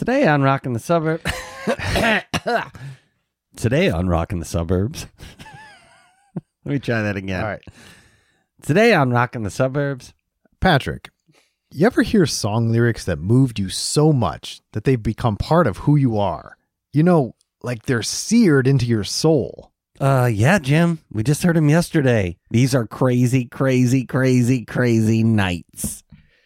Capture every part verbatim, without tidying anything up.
Today on Rockin' the Suburbs. Today on Rockin' the Suburbs. Let me try that again. All right. Today on Rockin' the Suburbs. Patrick, you ever hear song lyrics that moved you so much that they've become part of who you are? You know, like they're seared into your soul. Uh, yeah, Jim. We just heard him yesterday. These are crazy, crazy, crazy, crazy nights.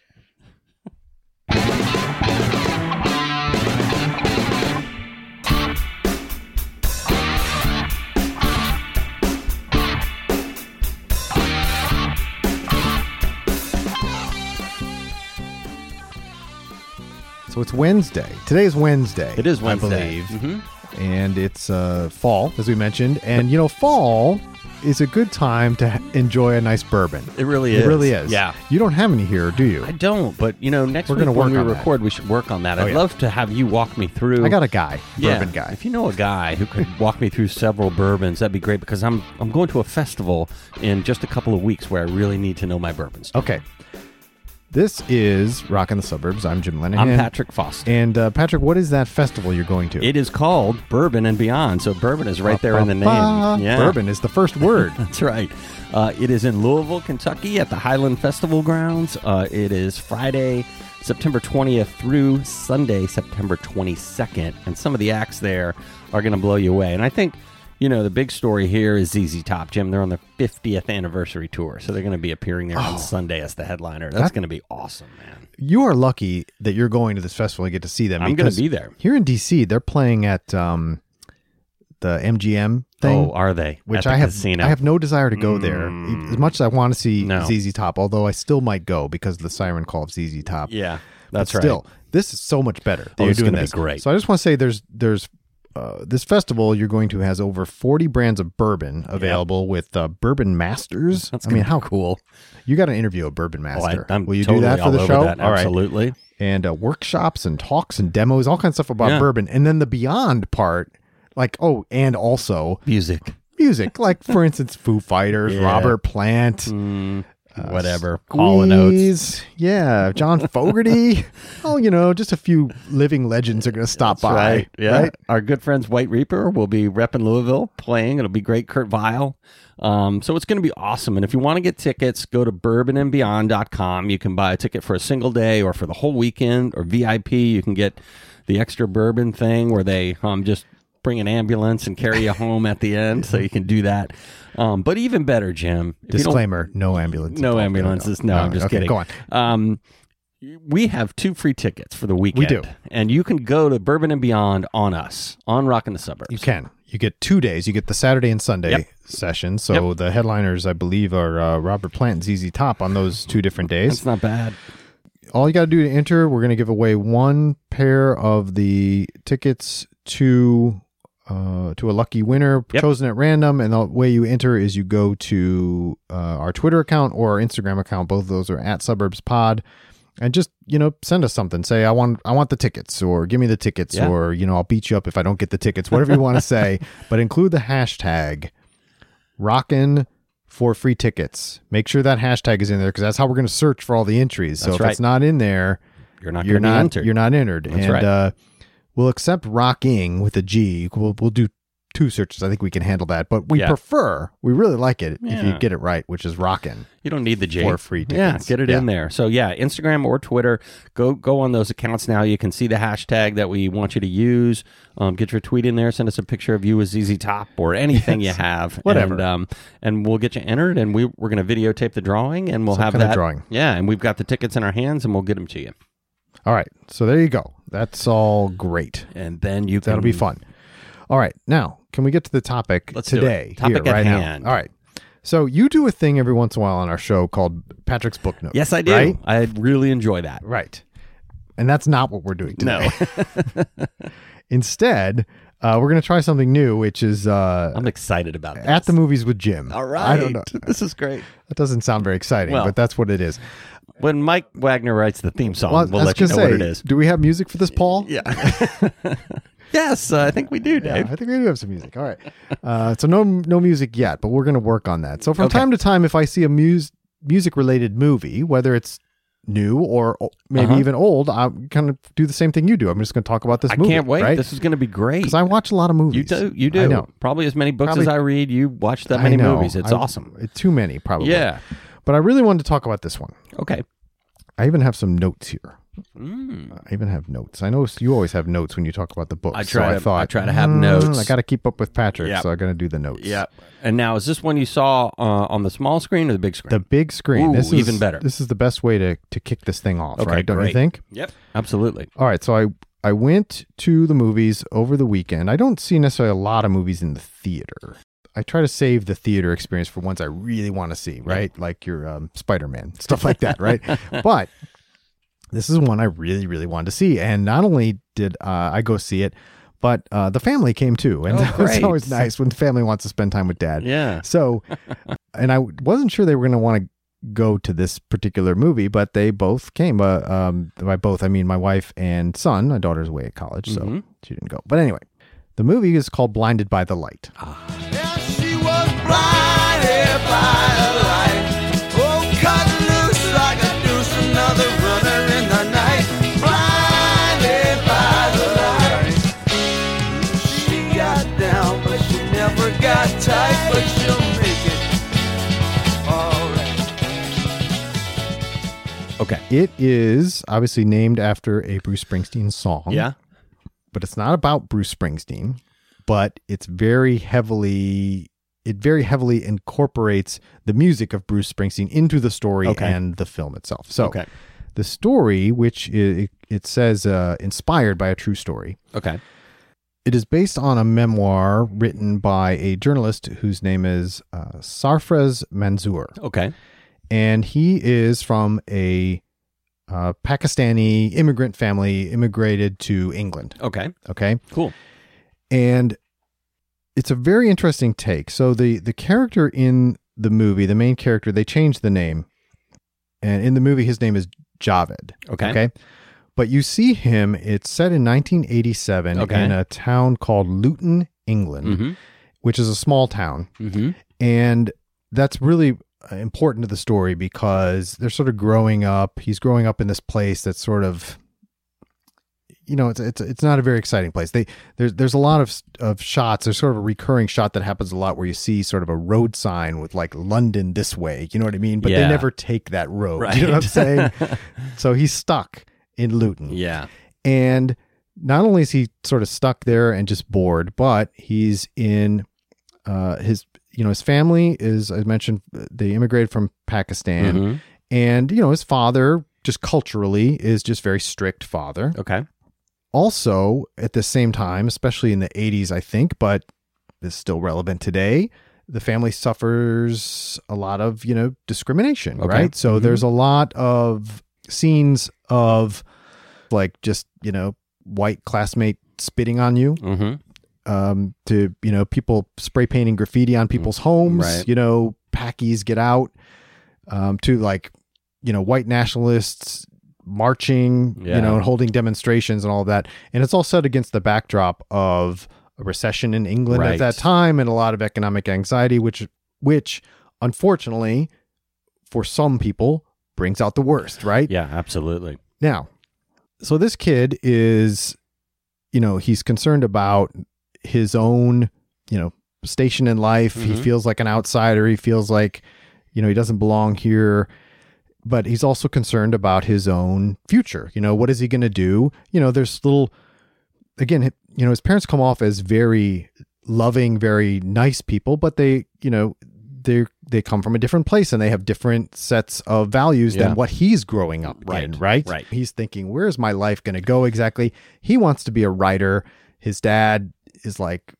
So it's Wednesday. Today is Wednesday. It is Wednesday. I believe. Mm-hmm. And it's uh, fall, as we mentioned. And, you know, fall is a good time to enjoy a nice bourbon. It really It is. really is. Yeah. You don't have any here, do you? I don't, but, you know, next We're week gonna when work we on that. record, we should work on that. Oh, I'd yeah. love to have you walk me through. I got a guy, Yeah, bourbon guy. If you know a guy who could walk me through several bourbons, that'd be great because I'm I'm going to a festival in just a couple of weeks where I really need to know my bourbons. Okay. This is Rockin' the Suburbs. I'm Jim Lenahan. I'm Patrick Foster. And uh, Patrick, what is that festival you're going to? It is called Bourbon and Beyond, so bourbon is right there in the name. Yeah. Bourbon is the first word. That's right. Uh, it is in Louisville, Kentucky at the Highland Festival grounds. Uh, it is Friday, September twentieth through Sunday, September twenty-second. And some of the acts there are going to blow you away. And I think, you know, the big story here is Z Z Top, Jim. They're on their fiftieth anniversary tour, so they're going to be appearing there on Oh. Sunday as the headliner. That's That- going to be awesome, man. You are lucky that you're going to this festival and get to see them. I'm going because to be there. Here in D C, they're playing at um, the M G M thing. Oh, are they? Which At the I have, casino. I have no desire to go there. Mm. As much as I want to see No. Z Z Top, although I still might go because of the siren call of Z Z Top. Yeah, But that's right. Still, this is so much better. That Oh, you're it's doing gonna be this. great. So I just want to say, there's there's uh, this festival you're going to has over forty brands of bourbon available with uh, bourbon masters. That's I mean, gonna be how cool. You got to interview a bourbon Oh, I, master. I'm Will you totally do that for all the over show? that. All right. Absolutely. And uh, workshops and talks and demos, all kinds of stuff about Yeah. bourbon. And then the beyond part, like, oh, and also Music. music. Like, for instance, Foo Fighters, Yeah. Robert Plant, Mm, uh, whatever. Hall and Oates. Squeeze, yeah, John Fogerty. Oh, you know, just a few living legends are going to stop That's by. right. Yeah. right? Our good friends White Reaper will be repping Louisville playing. It'll be great. Kurt Vile. Um, so it's going to be awesome. And if you want to get tickets, go to bourbon and beyond dot com. You can buy a ticket for a single day or for the whole weekend, or V I P. You can get the extra bourbon thing where they um, just bring an ambulance and carry you home at the end. So you can do that. Um, but even better, Jim. if you don't- Disclaimer: no ambulance. No involved. ambulances. No, I'm just okay, kidding. Go on. Um, we have two free tickets for the weekend. do. And you can go to Bourbon and Beyond on us, on Rockin' the Suburbs. You can. You get two days. You get the Saturday and Sunday Yep. session. So Yep. the headliners, I believe, are uh, Robert Plant and Z Z Top on those two different days. That's not bad. All you got to do to enter, we're going to give away one pair of the tickets to uh, to a lucky winner Yep. chosen at random. And the way you enter is you go to uh, our Twitter account or our Instagram account. Both of those are at Suburbs Pod. And just, you know, send us something. Say, I want I want the tickets, or give me the tickets, Yeah. or, you know, I'll beat you up if I don't get the tickets, whatever you want to say. But include the hashtag Rockin' for free tickets. Make sure that hashtag is in there because that's how we're going to search for all the entries. So That's if right. it's not in there, You're not you're going to be not entered. you're not entered. That's and right. uh, we'll accept rocking with a G. We'll we'll do two searches. I think we can handle that. But we Yeah. prefer, we really like it if Yeah. you get it right, which is rockin'. You don't need the J. For free Yeah, tickets. get it Yeah. in there. So yeah, Instagram or Twitter, go go on those accounts now. You can see the hashtag that we want you to use. Um, get your tweet in there. Send us a picture of you with Z Z Top or anything you have. Whatever. And, um, and we'll get you entered. And we we're going to videotape the drawing, and we'll Some have kind of that drawing. Yeah, and we've got the tickets in our hands, and we'll get them to you. All right. So there you go. That's all great. And then you can, That'll be fun. All right. Now, can we get to the topic Let's do it. today? Topic here, at right hand. Now? All right. So you do a thing every once in a while on our show called Patrick's Book Note. Yes, I do. Right? I really enjoy that. Right. And that's not what we're doing today. No, Instead, uh, we're going to try something new, which is uh, I'm excited about this. At the Movies with Jim. All right. I don't know. This is great. That doesn't sound very exciting, Well, but that's what it is. When Mike Wagner writes the theme song, Well, we'll I was let you know gonna say, what it is. do we have music for this, Paul? Yeah. Yes, uh, I think we do, Yeah, Dave. I think we do have some music. All right. Uh, so no no music yet, but we're going to work on that. So from Okay. time to time, if I see a mus- music-related movie, whether it's new or o- maybe Uh-huh. even old, I'm going to do the same thing you do. I'm just going to talk about this I movie. can't wait. Right? This is going to be great. Because I watch a lot of movies. You do. You do. I know. Probably as many books Probably- as I read. You watch that I many know. movies. It's I- awesome. Too many, probably. Yeah. But I really wanted to talk about this one. Okay. I even have some notes here. Mm. I even have notes. I know you always have notes when you talk about the books. I try so to- I thought I try to have "Hmm, notes." I got to keep up with Patrick, Yep. so I'm going to do the notes. Yeah. And now, is this one you saw uh, on the small screen or the big screen? The big screen. Ooh, this is even better. This is the best way to to kick this thing off, Okay, right? Don't you great. think? Yep. Absolutely. All right, so I I went to the movies over the weekend. I don't see necessarily a lot of movies in the theater. I try to save the theater experience for ones I really want to see, right? Like your um, Spider-Man, stuff like that, right? But this is one I really, really wanted to see. And not only did uh, I go see it, but uh, the family came too. And Oh, it's great. always nice when the family wants to spend time with dad. Yeah. So, and I wasn't sure they were going to want to go to this particular movie, but they both came. Uh, um, by both, I mean my wife and son. My daughter's away at college, so Mhm. she didn't go. But anyway, the movie is called Blinded by the Light. And she was blinded by a light. Oh, cut loose like a deuce, another runner in the night. Blinded by the light. She got down, but she never got tight. But she'll make it all right. Okay. It is obviously named after a Bruce Springsteen song. Yeah. But it's not about Bruce Springsteen, but it's very heavily, it very heavily incorporates the music of Bruce Springsteen into the story Okay. and the film itself. So Okay. the story, which it, it says uh, inspired by a true story, Okay. it is based on a memoir written by a journalist whose name is uh, Sarfraz Manzoor. Okay. And he is from a uh, Pakistani immigrant family, immigrated to England. Okay. Okay. Cool. And it's a very interesting take. So the the character in the movie, the main character, they changed the name. And in the movie, his name is Javed. Okay. Okay. But you see him, it's set in nineteen eighty-seven Okay. in a town called Luton, England, Mm-hmm. which is a small town. Mm-hmm. And that's really important to the story because they're sort of growing up. He's growing up in this place that's sort of, you know, it's it's it's not a very exciting place. They there's there's a lot of of shots. There's sort of a recurring shot that happens a lot where you see sort of a road sign with like London this way. You know what I mean? But Yeah. they never take that road. Right. You know what I'm saying? So he's stuck in Luton. Yeah. And not only is he sort of stuck there and just bored, but he's in uh, his, you know, his family is, as I mentioned, they immigrated from Pakistan. Mm-hmm. And, you know, his father, just culturally, is just very strict father. Okay. Also, at the same time, especially in the eighties, I think, but is still relevant today, the family suffers a lot of, you know, discrimination, Okay. right? So Mhm. there's a lot of scenes of like just, you know, white classmate spitting on you, Mm-hmm. um, to, you know, people spray painting graffiti on people's homes, Right. you know, Packies get out, um, to like, you know, white nationalists marching, Yeah. you know, and holding demonstrations and all of that. And it's all set against the backdrop of a recession in England Right. at that time and a lot of economic anxiety, which, which unfortunately for some people brings out the worst, right? Yeah, absolutely. Now, so this kid is, you know, he's concerned about his own, you know, station in life. He Mhm. feels like an outsider. He feels like, you know, he doesn't belong here. But he's also concerned about his own future. You know, what is he going to do? You know, there's little, again, you know, his parents come off as very loving, very nice people, but they, you know, they they come from a different place and they have different sets of values Yeah. than what he's growing up Right, in, right? right. He's thinking, where's my life going to go exactly? He wants to be a writer. His dad is like,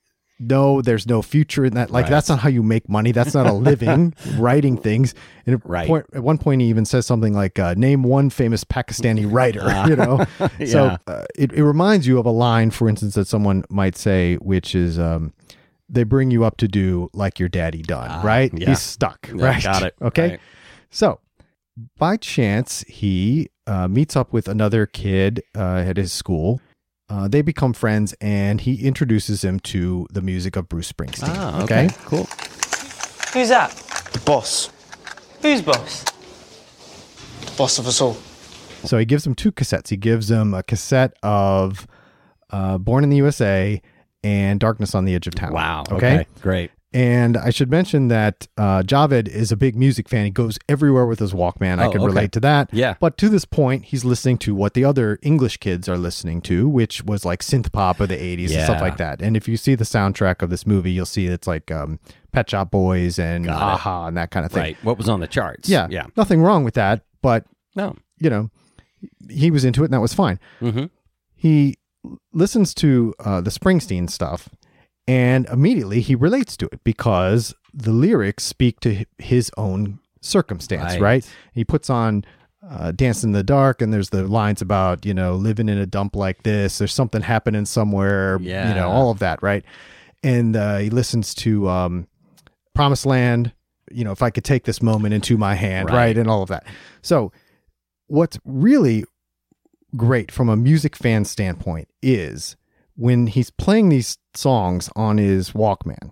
no, there's no future in that. Like, Right. that's not how you make money. That's not a living, writing things. And at, Right. point, at one point, he even says something like, uh, name one famous Pakistani writer, you know? So Yeah. uh, it, it reminds you of a line, for instance, that someone might say, which is, um, they bring you up to do like your daddy done, Ah, right? yeah. He's stuck, Yeah, right? got it. Okay. Right. So by chance, he uh, meets up with another kid uh, at his school. Uh, they become friends, and he introduces him to the music of Bruce Springsteen. Ah, okay. Cool. Who's that? The boss. Who's boss? boss of us all. So he gives him two cassettes. He gives him a cassette of uh, Born in the U S A and Darkness on the Edge of Town. Wow. Okay. Okay. Great. And I should mention that uh, Javed is a big music fan. He goes everywhere with his Walkman. I Oh, can okay. relate to that. Yeah. But to this point, he's listening to what the other English kids are listening to, which was like synth pop of the eighties and stuff Yeah. like that. And if you see the soundtrack of this movie, you'll see it's like um, Pet Shop Boys and Got it. Aha and that kind of thing. Right. What was on the charts? Yeah. Yeah. Nothing wrong with that. But, No. you know, he was into it and that was fine. Mm-hmm. He listens to uh, the Springsteen stuff and immediately he relates to it because the lyrics speak to his own circumstance, right? Right. He puts on uh, Dance in the Dark and there's the lines about, you know, living in a dump like this. There's something happening somewhere, Yeah. you know, all of that, right? And uh, he listens to um, Promised Land, you know, if I could take this moment into my hand, Right. right? And all of that. So what's really great from a music fan standpoint is when he's playing these songs on his Walkman,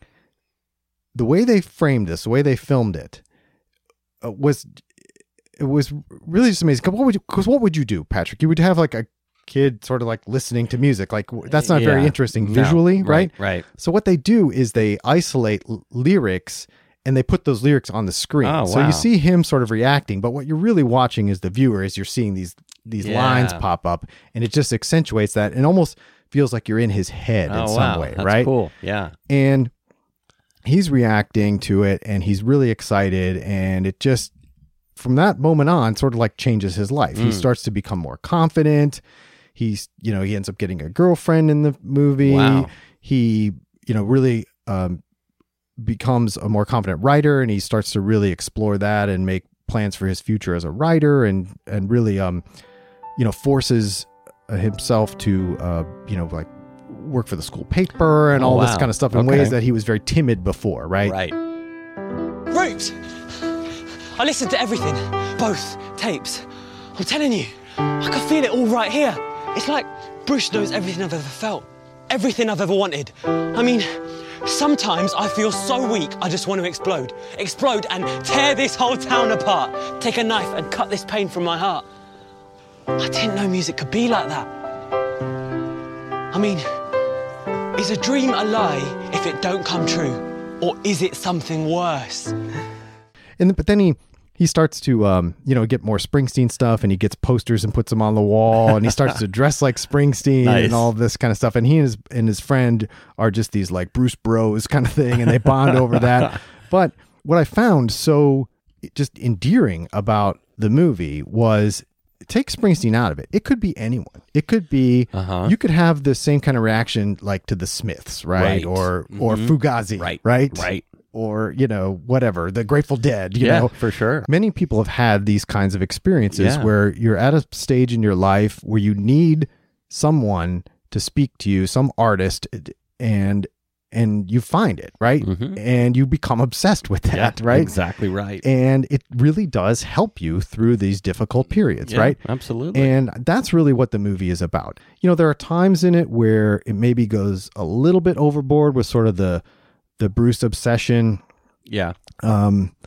the way they framed this, the way they filmed it, uh, was it was really just amazing. 'Cause what would you? Because what would you do, Patrick? You would have like a kid sort of like listening to music. Like w- that's not very Yeah. interesting No. visually, right? Right. So what they do is they isolate l- lyrics and they put those lyrics on the screen. Oh, so wow. you see him sort of reacting, but what you're really watching as the viewer is you're seeing these these Yeah. lines pop up, and it just accentuates that and almost feels like you're in his head Oh, in some wow. way, That's right? cool. Yeah. And he's reacting to it and he's really excited, and it just from that moment on sort of like changes his life. Mm. He starts to become more confident. He's, you know, he ends up getting a girlfriend in the movie. Wow. He, you know, really um, becomes a more confident writer, and he starts to really explore that and make plans for his future as a writer, and and really, um, you know, forces uh, himself to, uh, you know, like work for the school paper and Oh, all this wow. kind of stuff in Okay. ways that he was very timid before, right? Right. Roots! I listened to everything, both tapes. I'm telling you, I can feel it all right here. It's like Bruce knows everything I've ever felt, everything I've ever wanted. I mean, sometimes I feel so weak I just want to explode. Explode and tear this whole town apart. Take a knife and cut this pain from my heart. I didn't know music could be like that. I mean, is a dream a lie if it don't come true? Or is it something worse? And but then he he starts to um you know get more Springsteen stuff, and he gets posters and puts them on the wall, and he starts to dress like Springsteen Nice. and all of this kind of stuff. And he and his and his friend are just these like Bruce Bros kind of thing, and they bond over that. But what I found so just endearing about the movie was, take Springsteen out of it. It could be anyone. It could be, Uh-huh. you could have the same kind of reaction like to the Smiths, right? Right. Or or Mhm. Fugazi, Right. right? Right. Or, you know, whatever, the Grateful Dead, you Yeah, know. for sure. Many people have had these kinds of experiences Yeah. where you're at a stage in your life where you need someone to speak to you, some artist, and and you find it, right? Mhm. And you become obsessed with that, right? Exactly right. And it really does help you through these difficult periods, Yeah, right? Absolutely. And that's really what the movie is about. You know, there are times in it where it maybe goes a little bit overboard with sort of the the Bruce obsession. yeah. Um,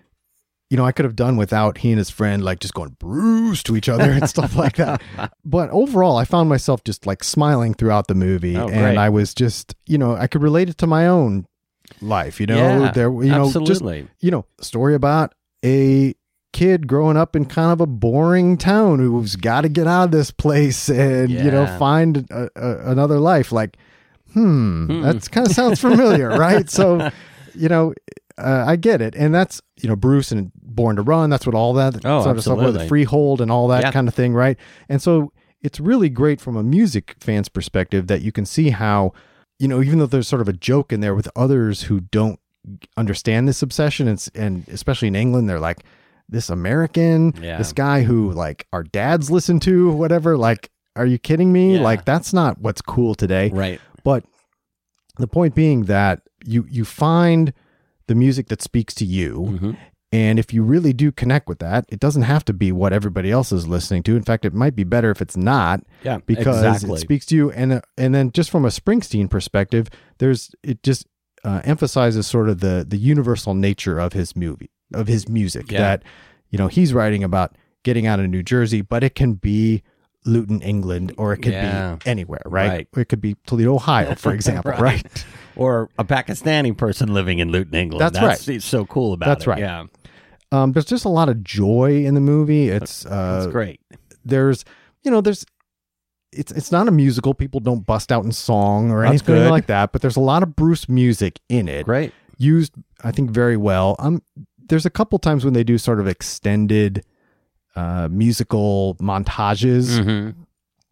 you know, I could have done without he and his friend like just going Bruce to each other and stuff like that. But overall, I found myself just like smiling throughout the movie, Oh, great. and I was just, you know, I could relate it to my own life. You know, Yeah, there, you know, just absolutely. you know, a story about a kid growing up in kind of a boring town who's got to get out of this place and you know Yeah. find a, a, another life. Like, hmm, Hmm. that kind of sounds familiar, right? So, you know, uh, I get it, and that's you know Bruce and Born to Run. That's what all that Oh, sort of stuff with the absolutely. Freehold and all that Yeah. kind of thing, right? And so it's really great from a music fan's perspective that you can see how, you know, even though there's sort of a joke in there with others who don't understand this obsession, and, s- and especially in England, they're like, this American, Yeah. this guy who like our dads listen to, whatever, like, are you kidding me? Yeah. Like, that's not what's cool today. Right. But the point being that you you find the music that speaks to you, Mhm. and if you really do connect with that, it doesn't have to be what everybody else is listening to. In fact, it might be better if it's not, Yeah. because exactly. it speaks to you. And uh, and then just from a Springsteen perspective, there's it just uh, emphasizes sort of the the universal nature of his movie, of his music. Yeah. That you know he's writing about getting out of New Jersey, but it can be Luton, England, or it could Yeah. be anywhere, right? Right. It could be Toledo, Ohio, for example, right? Right. Or a Pakistani person living in Luton, England. That's right. It's so cool about That's it. right. Yeah. Um, there's just a lot of joy in the movie. It's uh, That's great. There's, you know, there's, it's it's not a musical. People don't bust out in song or That's anything good. like that. But there's a lot of Bruce music in it. Great. Used, I think, very well. Um, there's a couple times when they do sort of extended uh, musical montages Mm-hmm.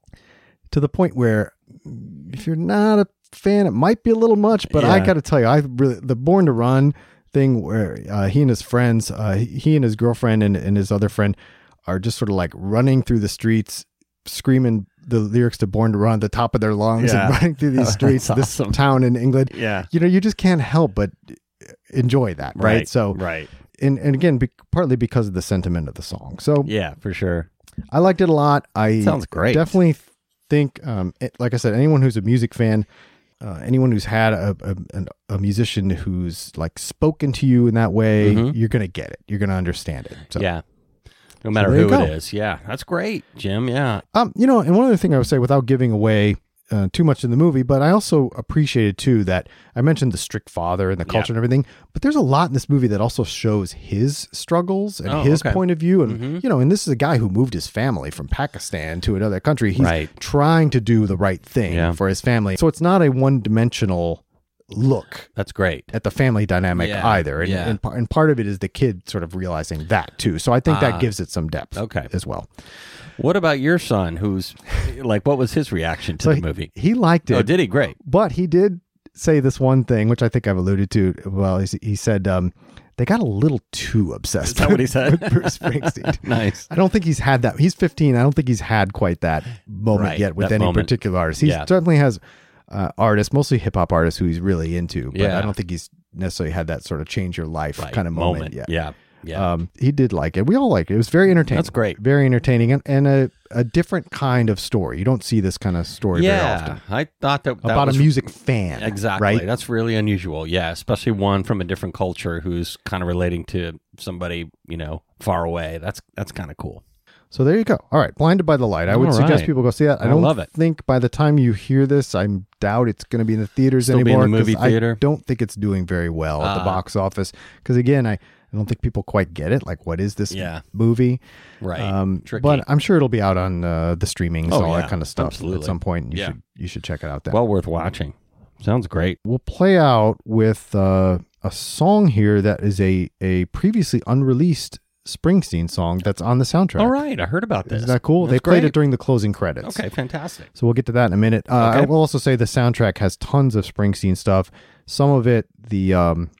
to the point where if you're not a fan, it might be a little much. But I Yeah. got to tell you, I really the Born to Run thing where uh, he and his friends, uh, he and his girlfriend and, and his other friend are just sort of like running through the streets, screaming the lyrics to Born to Run at the top of their lungs Yeah. and running through these That's streets, this awesome. town in England. Yeah. You know, you just can't help but enjoy that, right? So, right. and, and again, be, partly because of the sentiment of the song. So Yeah, for sure. I liked it a lot. I Sounds great. Definitely think, um, it, like I said, anyone who's a music fan, uh, anyone who's had a, a, an- a musician who's like spoken to you in that way, Mhm. you're going to get it. You're going to understand it. So, Yeah. No matter there you who go. it is. Yeah. That's great, Jim. Yeah. Um, you know, and one other thing I would say without giving away uh, too much in the movie, but I also appreciated too that I mentioned the strict father and the culture Yeah. and everything, but there's a lot in this movie that also shows his struggles and Oh, his okay. point of view. And, Mhm. you know, and this is a guy who moved his family from Pakistan to another country. He's Right. trying to do the right thing Yeah. for his family. So it's not a one dimensional look That's great. at the family dynamic Yeah, either. And, yeah. and, par- and part of it is the kid sort of realizing that too. So I think Ah. that gives it some depth Okay. as well. What about your son who's like, what was his reaction to So the he, movie? he liked it. Oh, did he? Great. But he did say this one thing, which I think I've alluded to. Well, he, he said um, they got a little too obsessed. Is that what he said? with Bruce Springsteen. Nice. I don't think he's had that. He's fifteen. I don't think he's had quite that moment Right, yet with that any moment. particular artist. He Yeah. certainly has uh, artists, mostly hip hop artists, who he's really into. But Yeah. I don't think he's necessarily had that sort of change your life Right. kind of moment, yet. Yeah. Yeah. Um, he did like it. We all liked it. It was very entertaining. That's great. Very entertaining and, and a, a different kind of story. You don't see this kind of story very yeah. often. I thought that, that About was a music fan. Exactly. Right? That's really unusual. Yeah. Especially one from a different culture who's kind of relating to somebody, you know, far away. That's, that's kind of cool. So there you go. All right, Blinded by the Light. I would All suggest right. people go see that. I I don't love it. think by the time you hear this, I doubt it's going to be in the theaters Still be in anymore. the movie 'cause I theater? don't think it's doing very well at the Ah. box office. Because again, I, I don't think people quite get it. Like, what is this Yeah. movie? Right. Um, Tricky. but I'm sure it'll be out on uh, the streamings, Oh, all yeah. that kind of stuff Absolutely. at some point. And you Yeah. should you should check it out then. well worth watching. Sounds great. We'll play out with uh, a song here that is a a previously unreleased Springsteen song that's on the soundtrack. All right. I heard about this. Isn't that cool? That's they played great. it during the closing credits. Okay. Fantastic. So we'll get to that in a minute. Uh, I Okay. will also say the soundtrack has tons of Springsteen stuff. Some of it, the um,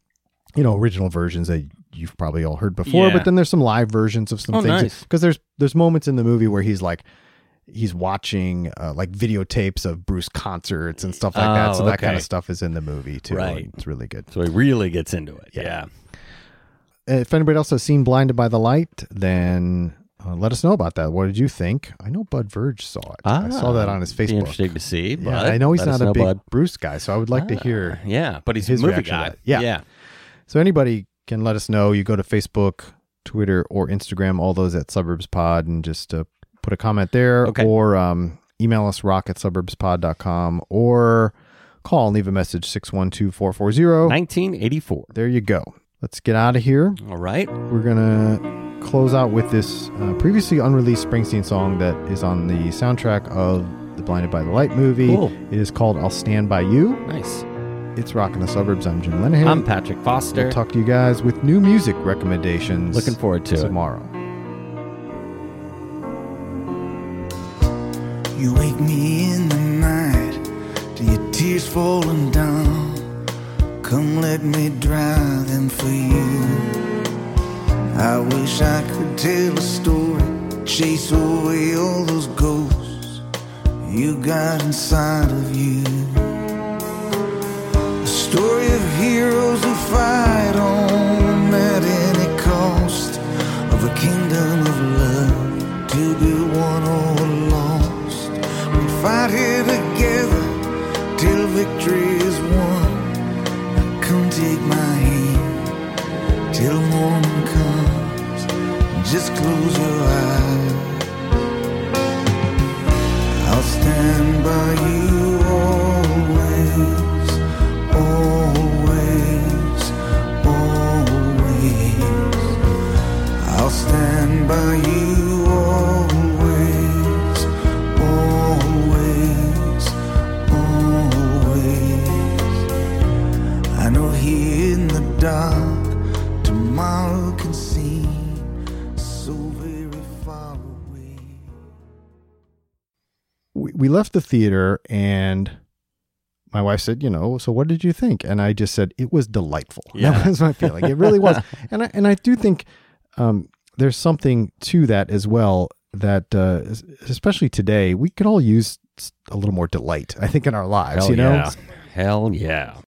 you know, original versions that you've probably all heard before, Yeah. but then there's some live versions of some Oh, things. nice. Because there's there's moments in the movie where he's like he's watching uh, like videotapes of Bruce concerts and stuff like that. Oh, So that kind okay. of stuff is in the movie too. Right. It's really good. So he really gets into it. Yeah. Yeah. If anybody else has seen Blinded by the Light, then uh, let us know about that. What did you think? I know Bud Verge saw it. I saw that on his Ah, Be Facebook. interesting to see. Yeah, Bud. I know he's Let us not a know, big Bud. Bruce guy, so I would like to Ah, hear. Yeah, but he's his a movie reaction to guy. that. Yeah. Yeah. So anybody can let us know. You go to Facebook, Twitter, or Instagram, all those at Suburbs Pod, and just uh, put a comment there, Okay. or um, email us rock at suburbs pod dot com, or call and leave a message six one two, four four zero. nineteen eighty-four. There you go. Let's get out of here. All right. We're gonna close out with this uh, previously unreleased Springsteen song that is on the soundtrack of the Blinded by the Light movie. Cool. It is called "I'll Stand by You." Nice. It's Rockin' the Suburbs. I'm Jim Lenahan. I'm Patrick Foster. We'll talk to you guys with new music recommendations. Looking forward to it. tomorrow. You wake me in the night to your tears falling down. Come let me dry them for you. I wish I could tell a story, chase away all those ghosts you got inside of you. A story of heroes who fight on at any cost, of a kingdom of love to be won or lost. We fight here together till victory is won. Now come take my hand till morning comes. just close your eyes. I'll stand by you always, always, always. I'll stand by you always, always, always. I know here in the dark tomorrow can seem so very far away. We, we left the theater and my wife said, you know, so what did you think? And I just said, it was delightful. Yeah. That was my feeling. It really was. And I, and I do think um, there's something to that as well, that uh, especially today, we could all use a little more delight, I think, in our lives, Hell you know? yeah. Hell yeah.